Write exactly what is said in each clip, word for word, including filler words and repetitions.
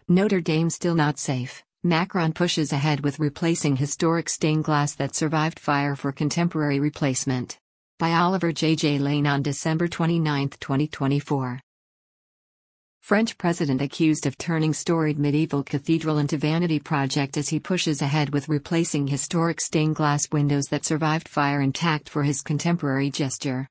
Notre Dame still not safe. Macron pushes ahead with replacing historic stained glass that survived fire for contemporary replacement. By Oliver J J Lane on December twenty-ninth, twenty twenty-four. French president accused of turning storied medieval cathedral into vanity project as he pushes ahead with replacing historic stained glass windows that survived fire intact for his contemporary gesture.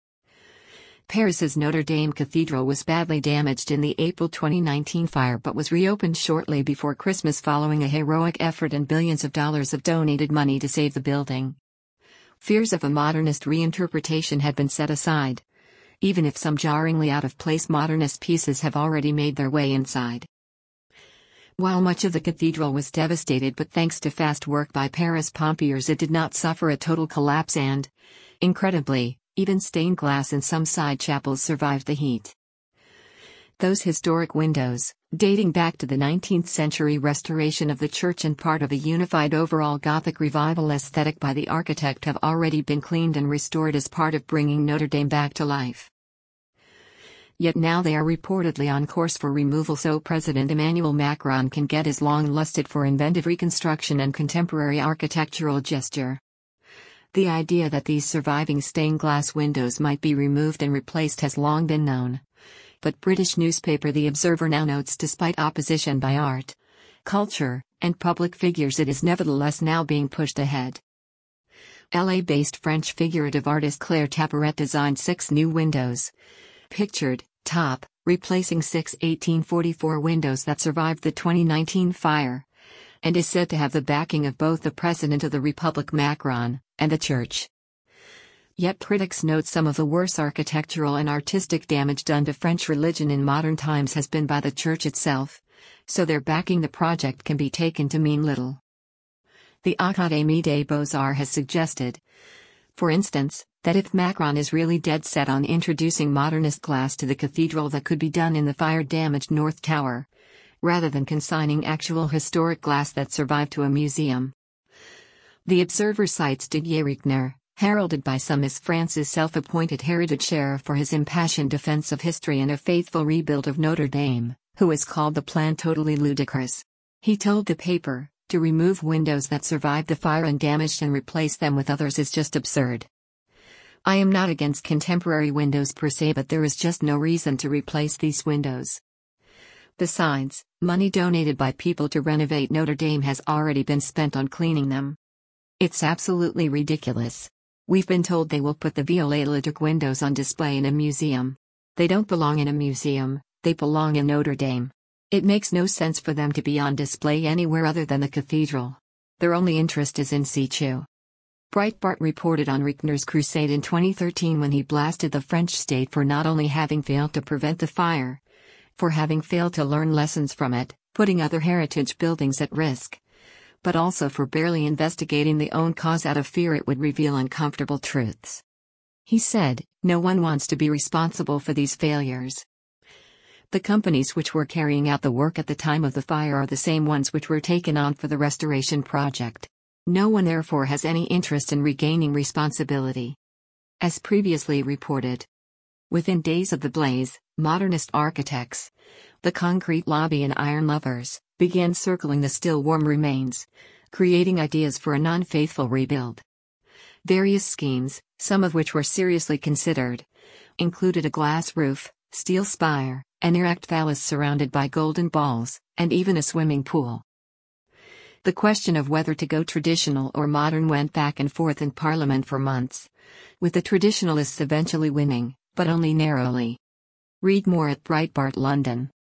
Paris's Notre Dame Cathedral was badly damaged in the April twenty nineteen fire but was reopened shortly before Christmas following a heroic effort and billions of dollars of donated money to save the building. Fears of a modernist reinterpretation had been set aside, even if some jarringly out-of-place modernist pieces have already made their way inside. While much of the cathedral was devastated, but thanks to fast work by Paris pompiers it did not suffer a total collapse and, incredibly, even stained glass in some side chapels survived the heat. Those historic windows, dating back to the nineteenth century restoration of the church and part of a unified overall Gothic revival aesthetic by the architect, have already been cleaned and restored as part of bringing Notre Dame back to life. Yet now they are reportedly on course for removal so President Emmanuel Macron can get his long-lusted for inventive reconstruction and contemporary architectural gesture. The idea that these surviving stained glass windows might be removed and replaced has long been known. But British newspaper The Observer now notes despite opposition by art, culture, and public figures it is nevertheless now being pushed ahead. L A-based French figurative artist Claire Taparet designed six new windows. Pictured, top, replacing six eighteen forty-four windows that survived the twenty nineteen fire, and is said to have the backing of both the President of the Republic Macron, and the Church. Yet critics note some of the worst architectural and artistic damage done to French religion in modern times has been by the Church itself, so their backing the project can be taken to mean little. The Académie des Beaux-Arts has suggested, for instance, that if Macron is really dead set on introducing modernist glass to the cathedral, that could be done in the fire-damaged North Tower, rather than consigning actual historic glass that survived to a museum. The Observer cites Didier Richner, heralded by some as France's self-appointed heritage sheriff for his impassioned defense of history and a faithful rebuild of Notre Dame, who has called the plan totally ludicrous. He told the paper, to remove windows that survived the fire and damaged and replace them with others is just absurd. I am not against contemporary windows per se, but there is just no reason to replace these windows. Besides, money donated by people to renovate Notre Dame has already been spent on cleaning them. It's absolutely ridiculous. We've been told they will put the Viollet-le-Duc windows on display in a museum. They don't belong in a museum, they belong in Notre Dame. It makes no sense for them to be on display anywhere other than the cathedral. Their only interest is in situ. Breitbart reported on Richner's crusade in twenty thirteen when he blasted the French state for not only having failed to prevent the fire, for having failed to learn lessons from it, putting other heritage buildings at risk, but also for barely investigating the own cause out of fear it would reveal uncomfortable truths. He said, "No one wants to be responsible for these failures. The companies which were carrying out the work at the time of the fire are the same ones which were taken on for the restoration project. No one therefore has any interest in regaining responsibility." As previously reported, within days of the blaze, modernist architects, the concrete lobby and iron lovers, began circling the still warm remains, creating ideas for a non-faithful rebuild. Various schemes, some of which were seriously considered, included a glass roof, steel spire, an erect phallus surrounded by golden balls, and even a swimming pool. The question of whether to go traditional or modern went back and forth in Parliament for months, with the traditionalists eventually winning, but only narrowly. Read more at Breitbart London.